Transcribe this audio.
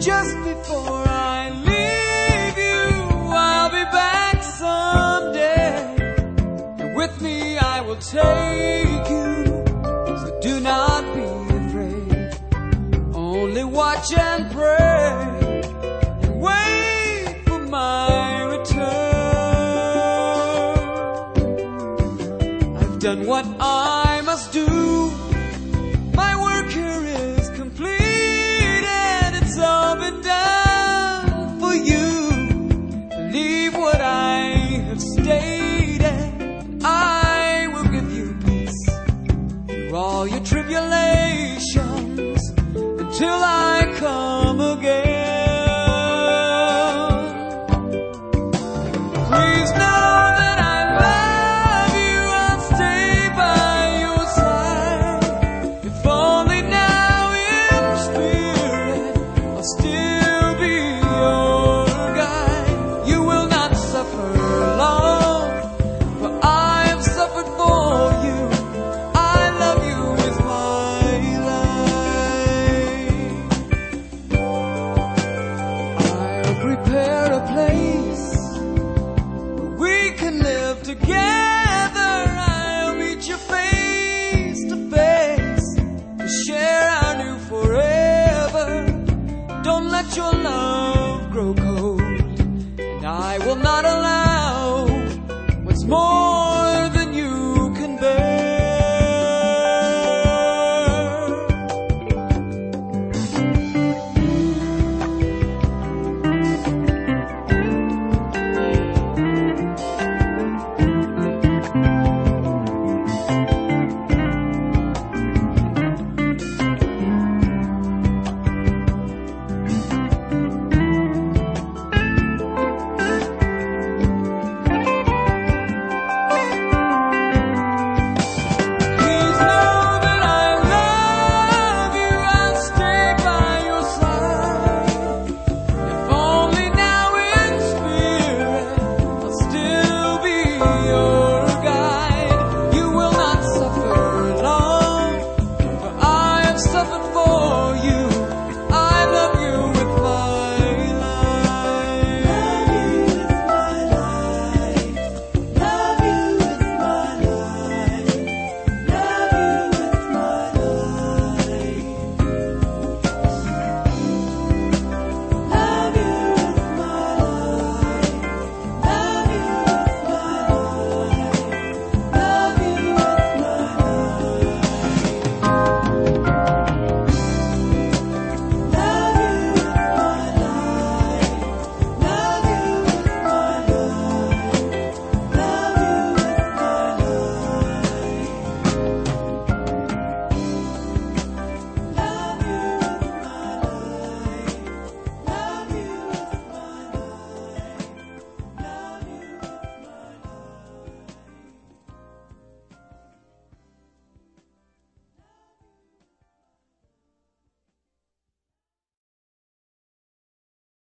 Just before I leave you, I'll be back someday, and with me I will take you. So do not be afraid, only watch and pray, and wait for my return. I've done what I must do. My work here is complete, and it's all been done for you. Believe what I have stated, I will give you peace through all your tribulations until I come again. Please know that I love you, I'll stay by your side. If only now in spirit I'll still be your guide. You will not suffer long, for I have suffered for you. I love you with my life. I'll prepare a place where we can live together. I'll meet you face to face to share our new forever. Don't let your love grow cold.